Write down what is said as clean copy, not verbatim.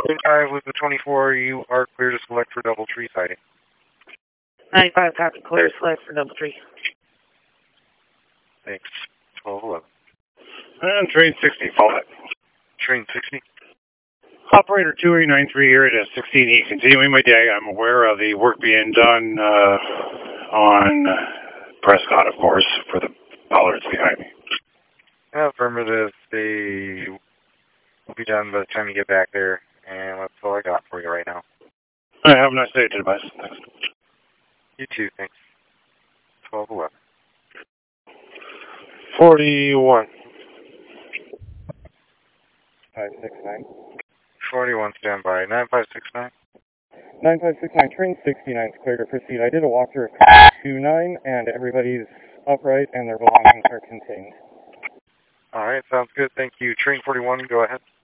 5 with the 24, you are clear to select for Doubletree sighting. 95 copy, clear select for Doubletree. Thanks. 1211. And train 60, follow it. Train 60. Operator 2893 here at 16E. Continuing my day, I'm aware of the work being done on Prescott, of course, for the bollards behind me. Affirmative. They will be done by the time you get back there, and that's all I got for you right now. All right, have a nice day, Tobias. Thanks. You too, thanks. 1211. 41. 569. 41, standby. 9569. 9569, train 69 is clear to proceed. I did a walkthrough of 29, and everybody's upright and their belongings are contained. All right, sounds good. Thank you. Train 41, go ahead.